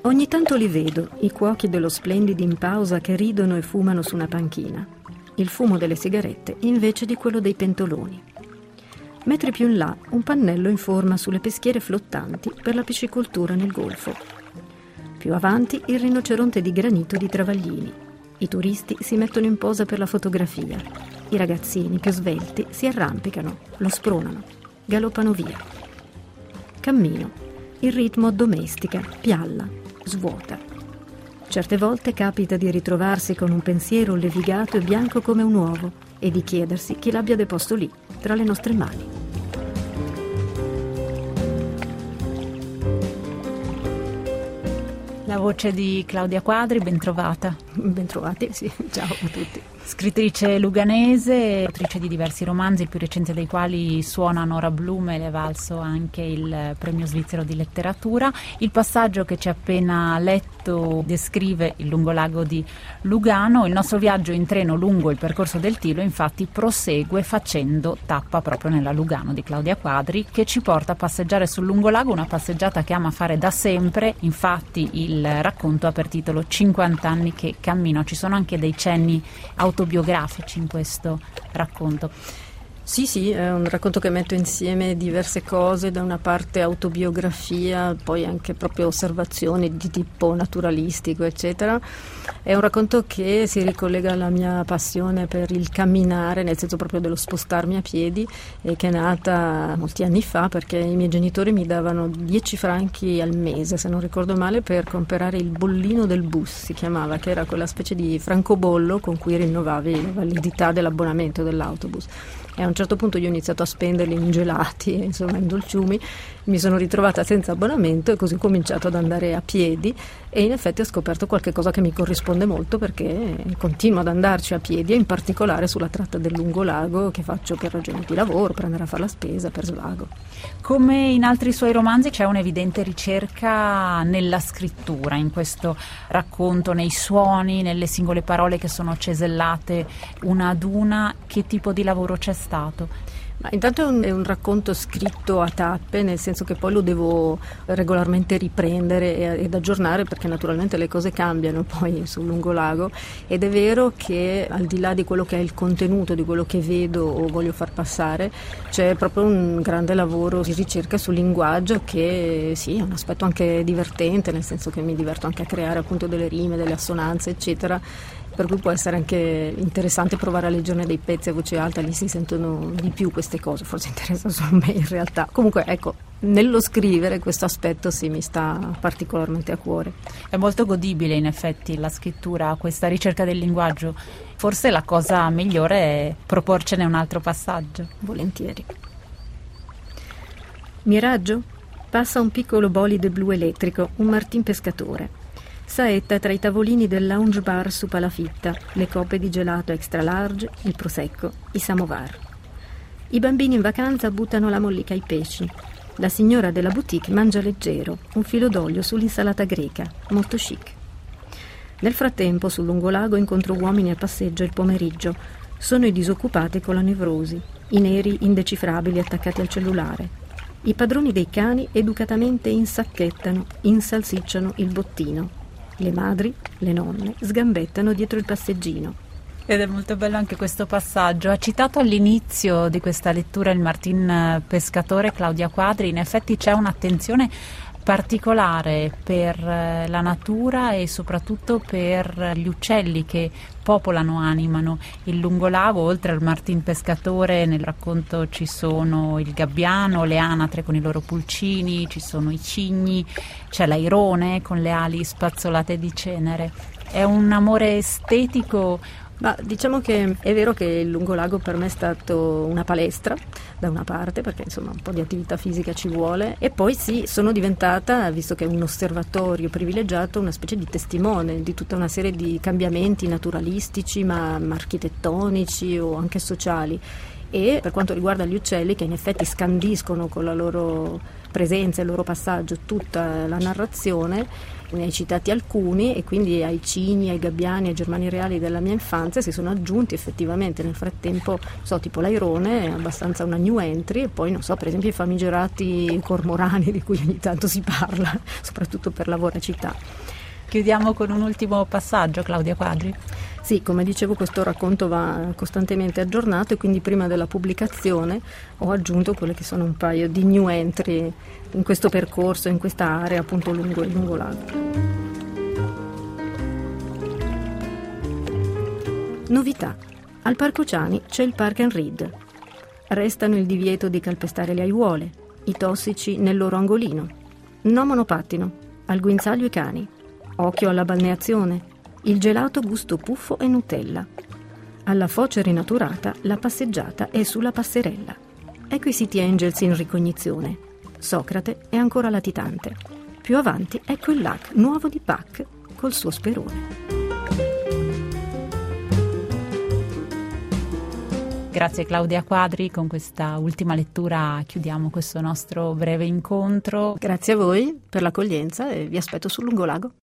Ogni tanto li vedo, i cuochi dello Splendid in pausa che ridono e fumano su una panchina. Il fumo delle sigarette invece di quello dei pentoloni. Metri più in là, un pannello informa sulle peschiere flottanti per la piscicoltura nel golfo. Più avanti, il rinoceronte di granito di Travaglini. I turisti si mettono in posa per la fotografia. I ragazzini più svelti si arrampicano, lo spronano, galoppano via. Cammino. Il ritmo addomestica, pialla, svuota. Certe volte capita di ritrovarsi con un pensiero levigato e bianco come un uovo e di chiedersi chi l'abbia deposto lì, tra le nostre mani. La voce di Claudia Quadri, bentrovata. Bentrovati, sì, ciao a tutti. Scrittrice luganese, autrice di diversi romanzi, il più recente dei quali Suona Nora Blume, le è valso anche il premio svizzero di letteratura. Il passaggio che ci ha appena letto descrive il lungolago di Lugano. Il nostro viaggio in treno lungo il percorso del Tilo infatti prosegue facendo tappa proprio nella Lugano di Claudia Quadri, che ci porta a passeggiare sul lungolago, una passeggiata che ama fare da sempre. Infatti il racconto ha per titolo 50 anni che cammino. Ci sono anche dei cenni autobiografici in questo racconto. Sì, è un racconto che mette insieme diverse cose, da una parte autobiografia, poi anche proprio osservazioni di tipo naturalistico, eccetera. È un racconto che si ricollega alla mia passione per il camminare, nel senso proprio dello spostarmi a piedi, e che è nata molti anni fa perché i miei genitori mi davano 10 franchi al mese, se non ricordo male, per comprare il bollino del bus, si chiamava, che era quella specie di francobollo con cui rinnovavi la validità dell'abbonamento dell'autobus. E a un certo punto io ho iniziato a spenderli in gelati, insomma in dolciumi, mi sono ritrovata senza abbonamento e così ho cominciato ad andare a piedi, e in effetti ho scoperto qualche cosa che mi corrisponde molto, perché continuo ad andarci a piedi, e in particolare sulla tratta del lungolago, che faccio per ragioni di lavoro, per andare a fare la spesa, per svago. Come in altri suoi romanzi c'è un'evidente ricerca nella scrittura, in questo racconto, nei suoni, nelle singole parole che sono cesellate una ad una. Che tipo di lavoro c'è stato? Ma intanto è un racconto scritto a tappe, nel senso che poi lo devo regolarmente riprendere ed aggiornare, perché naturalmente le cose cambiano poi sul lungolago, ed è vero che al di là di quello che è il contenuto, di quello che vedo o voglio far passare, c'è proprio un grande lavoro di ricerca sul linguaggio, che sì, è un aspetto anche divertente, nel senso che mi diverto anche a creare appunto delle rime, delle assonanze, eccetera. Per cui può essere anche interessante provare a leggerne dei pezzi a voce alta, lì si sentono di più queste cose, forse interessa solo a me in realtà. Comunque ecco, nello scrivere questo aspetto sì, mi sta particolarmente a cuore. È molto godibile in effetti la scrittura, questa ricerca del linguaggio. Forse la cosa migliore è proporcene un altro passaggio. Volentieri. Miraggio? Passa un piccolo bolide blu elettrico, un Martin pescatore. Saetta tra i tavolini del lounge bar su palafitta, le coppe di gelato extra large, il prosecco, i samovar. I bambini in vacanza buttano la mollica ai pesci. La signora della boutique mangia leggero, un filo d'olio sull'insalata greca, molto chic. Nel frattempo, sul lungolago incontro uomini a passeggio il pomeriggio. Sono i disoccupati con la nevrosi, i neri indecifrabili attaccati al cellulare. I padroni dei cani educatamente insacchettano, insalsicciano il bottino. Le madri, le nonne, sgambettano dietro il passeggino. Ed è molto bello anche questo passaggio. Ha citato all'inizio di questa lettura il Martin pescatore, Claudia Quadri. In effetti c'è un'attenzione particolare per la natura e soprattutto per gli uccelli che popolano, animano il lungolago. Oltre al Martin pescatore, nel racconto ci sono il gabbiano, le anatre con i loro pulcini, ci sono i cigni, c'è l'airone con le ali spazzolate di cenere. È un amore estetico. Ma diciamo che è vero che il lungolago per me è stato una palestra, da una parte, perché insomma un po' di attività fisica ci vuole, e poi sì, sono diventata, visto che è un osservatorio privilegiato, una specie di testimone di tutta una serie di cambiamenti naturalistici, ma architettonici o anche sociali. E per quanto riguarda gli uccelli, che in effetti scandiscono con la loro presenza e il loro passaggio tutta la narrazione. Ne hai citati alcuni e quindi ai Cini, ai Gabbiani, ai Germani Reali della mia infanzia si sono aggiunti effettivamente nel frattempo, tipo l'Airone è abbastanza una new entry, e poi per esempio i famigerati cormorani di cui ogni tanto si parla, soprattutto per la voracità. Chiudiamo con un ultimo passaggio, Claudia Quadri. Sì, come dicevo, questo racconto va costantemente aggiornato e quindi prima della pubblicazione ho aggiunto quelle che sono un paio di new entry in questo percorso, in questa area appunto lungo il lungolago. Novità. Al Parco Ciani c'è il Park and Read. Restano il divieto di calpestare le aiuole, i tossici nel loro angolino. No monopattino, al guinzaglio i cani. Occhio alla balneazione, il gelato gusto puffo e Nutella. Alla foce rinaturata la passeggiata è sulla passerella. Ecco i City Angels in ricognizione. Socrate è ancora latitante. Più avanti ecco il lac nuovo di Pac col suo sperone. Grazie Claudia Quadri, con questa ultima lettura chiudiamo questo nostro breve incontro. Grazie a voi per l'accoglienza e vi aspetto sul lungolago.